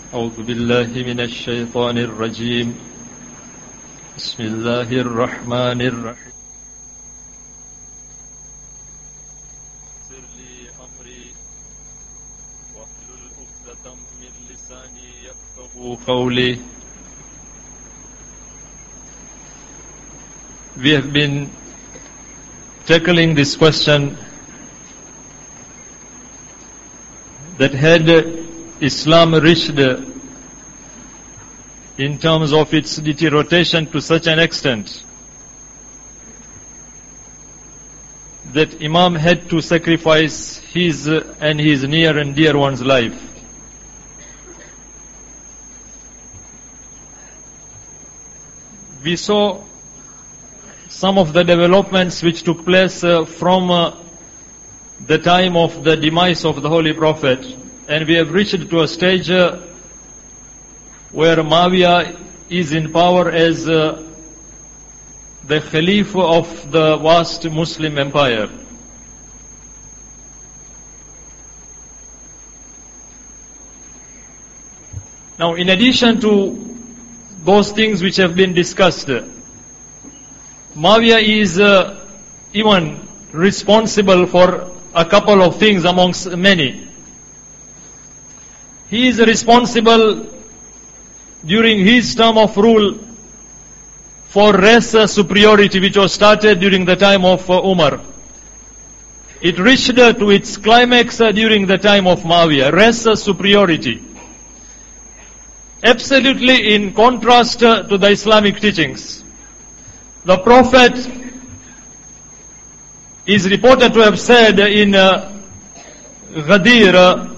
أعوذ بالله من الشيطان الرجيم بسم الله الرحمن الرحيم يسر لي أمري واحلل عقدة من لساني يفقهوا قولي. We have been tackling this question that had Islam reached in terms of its deterioration to such an extent that Imam had to sacrifice his and his near and dear one's life. We saw some of the developments which took place from the time of the demise of the Holy Prophet, and we have reached to a stage where Muawiyah is in power as the Caliph of the vast Muslim empire. Now, in addition to those things which have been discussed, Muawiyah is even responsible for a couple of things amongst many. He is responsible during his term of rule for race superiority, which was started during the time of Umar. It reached to its climax during the time of Muawiyah, race superiority. Absolutely in contrast to the Islamic teachings. The Prophet is reported to have said in Ghadir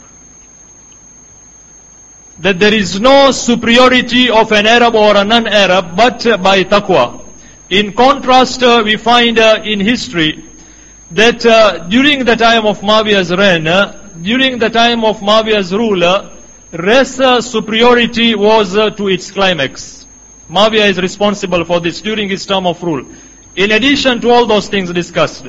that there is no superiority of an Arab or a non-Arab but by taqwa. In contrast, we find in history that during the time of Muawiyah's reign, during the time of Muawiyah's rule, race superiority was to its climax. Muawiyah is responsible for this during his term of rule. In addition to all those things discussed,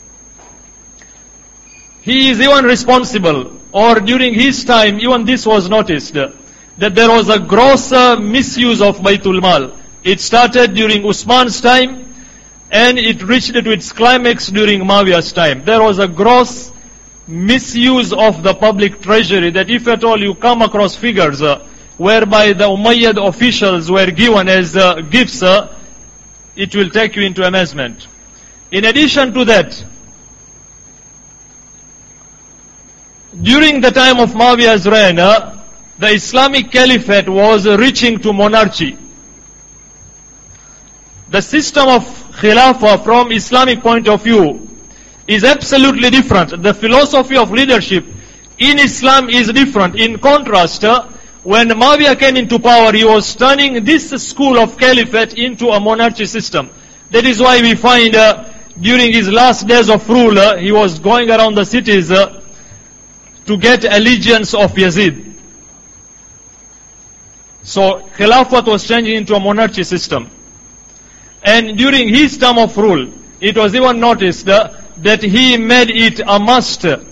he is even responsible, or during his time, even this was noticed, that there was a gross misuse of Baytul Mal. It started during Usman's time, and it reached to its climax during Muawiyah's time. There was a gross misuse of the public treasury, that if at all you come across figures whereby the Umayyad officials were given as gifts, it will take you into amazement. In addition to that, during the time of Muawiyah's reign, the Islamic Caliphate was reaching to monarchy. The system of Khilafah from Islamic point of view is absolutely different. The philosophy of leadership in Islam is different. In contrast, when Muawiyah came into power, he was turning this school of Caliphate into a monarchy system. That is why we find during his last days of rule, he was going around the cities to get allegiance of Yazid. So Khilafat was changing into a monarchy system. And during his term of rule, it was even noticed that he made it a must to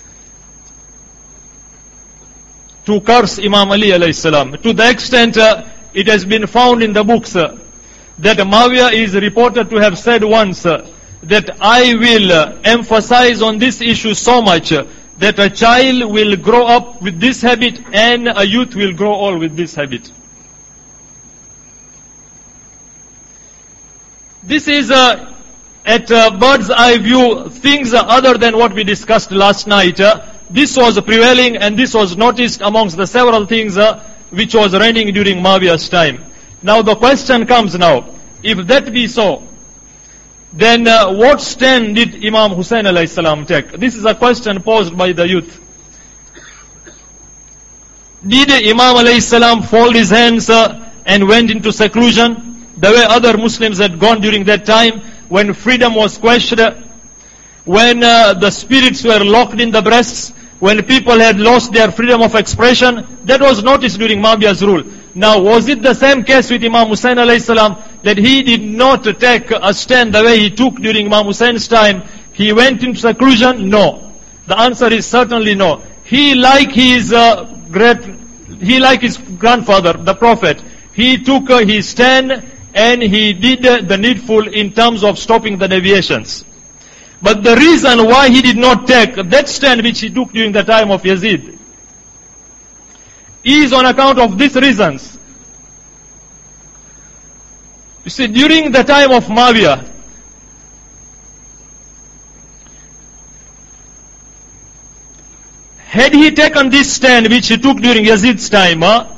curse Imam Ali alayhi salam. To the extent it has been found in the books that Muawiyah is reported to have said once that I will emphasize on this issue so much that a child will grow up with this habit and a youth will grow old with this habit. This is at bird's eye view things other than what we discussed last night. This was prevailing and this was noticed amongst the several things which was reigning during Muawiyah's time. Now the question comes now, if that be so, then what stand did Imam Hussein alayhi salam take? This is a question posed by the youth. Did Imam alayhi salam fold his hands and went into seclusion, the way other Muslims had gone during that time, when freedom was quashed, when the spirits were locked in the breasts, when people had lost their freedom of expression? That was noticed during Muawiyah's rule. Now, was it the same case with Imam Hussein alayhi salam, that he did not take a stand the way he took during Imam Hussein's time? He went into seclusion? No. The answer is certainly no. He, like his great he like his grandfather, the Prophet, he took his stand and he did the needful in terms of stopping the deviations. But the reason why he did not take that stand which he took during the time of Yazid is on account of these reasons. You see, during the time of Muawiyah, had he taken this stand which he took during Yazid's time,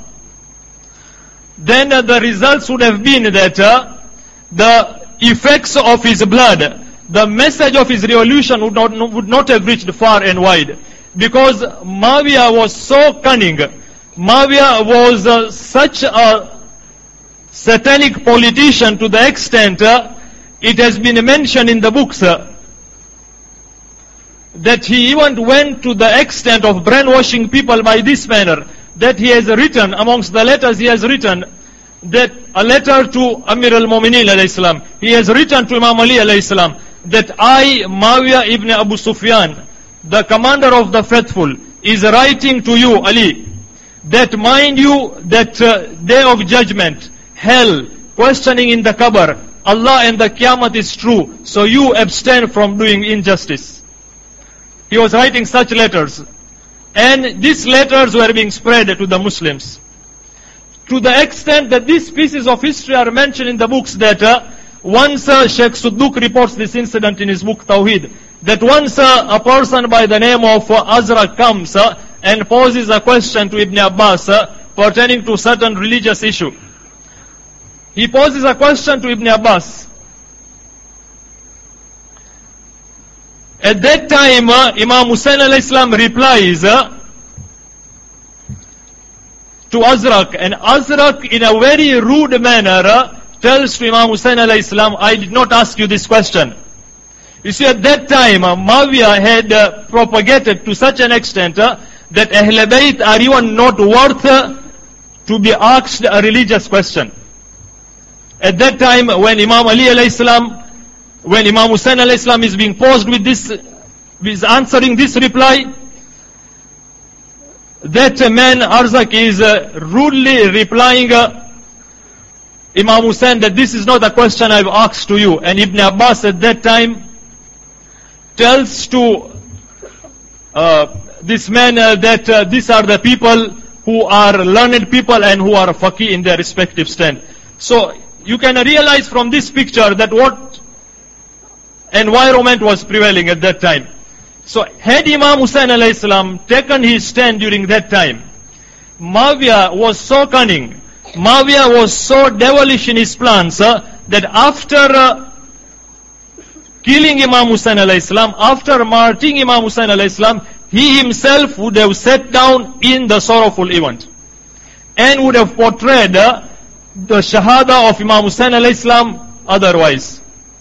then the results would have been that the effects of his blood, the message of his revolution would not have reached far and wide. Because Muawiyah was so cunning, Muawiyah was such a satanic politician to the extent it has been mentioned in the books that he even went to the extent of brainwashing people by this manner, that he has written, amongst the letters he has written, that a letter to Amir al-Mu'mineen alayhi salam, he has written to Imam Ali alayhi salam, that I, Muawiyah ibn Abu Sufyan, the commander of the faithful, is writing to you, Ali, that mind you, that day of judgment, hell, questioning in the qabr, Allah and the Qiyamah is true, so you abstain from doing injustice. He was writing such letters. And these letters were being spread to the Muslims. To the extent that these pieces of history are mentioned in the books that once Sheikh Sudduk reports this incident in his book Tawheed, that once a person by the name of Azraq comes and poses a question to Ibn Abbas pertaining to certain religious issue. He poses a question to Ibn Abbas. At that time, Imam Hussain alayhi salam replies to Azraq, and Azraq in a very rude manner tells to Imam Hussain alayhi salam, I did not ask you this question. You see, at that time, Muawiyah had propagated to such an extent that Ahl Bayt are even not worth to be asked a religious question. At that time, when Imam Ali alayhi salam, when Imam Hussain alayhi salam is being posed with this, is answering this reply, that man Arzak is rudely replying Imam Hussain that this is not a question I've asked to you. And Ibn Abbas at that time tells to this man that these are the people who are learned people and who are faqih in their respective stand. So you can realize from this picture that what environment was prevailing at that time. So had Imam Hussain alayhi salam taken his stand during that time, Muawiyah was so cunning, Muawiyah was so devilish in his plans that after killing Imam Hussain alayhi salam, after martyring Imam Hussain alayhi salam, he himself would have sat down in the sorrowful event and would have portrayed the shahada of Imam Hussain alayhi salam otherwise.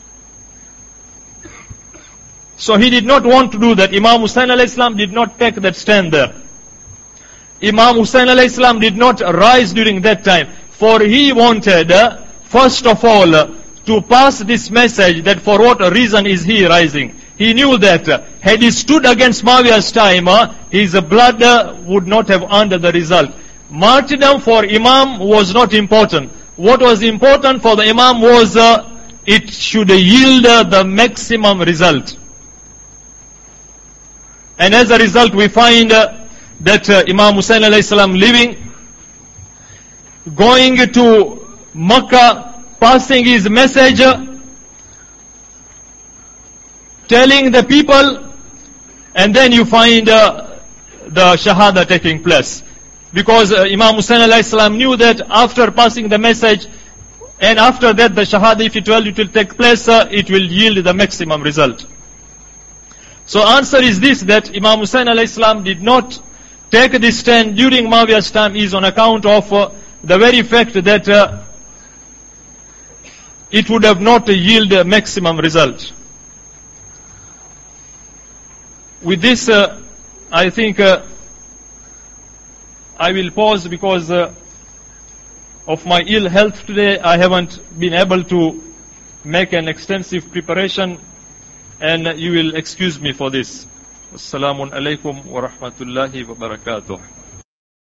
So he did not want to do that. Imam Hussain alayhi salam did not take that stand there. Imam Hussain alayhi salam did not rise during that time, for he wanted, first of all, to pass this message that for what reason is he rising. He knew that had he stood against Muawiyah's time, his blood would not have earned the result. Martyrdom for Imam was not important. What was important for the Imam was it should yield the maximum result. And as a result, we find that Imam Hussain alayhi salam living, going to Makkah, passing his message, telling the people, and then you find the Shahada taking place. Because Imam Hussain alayhi salam knew that after passing the message, and after that the Shahada, if it will take place, it will yield the maximum result. So answer is this, that Imam Hussain alayhi salam did not take this stand during Muawiyah's time is on account of the very fact that it would have not yielded maximum result. With this, I think I will pause because of my ill health today. I haven't been able to make an extensive preparation, and you will excuse me for this. Assalamu alaikum wa rahmatullahi wa barakatuh.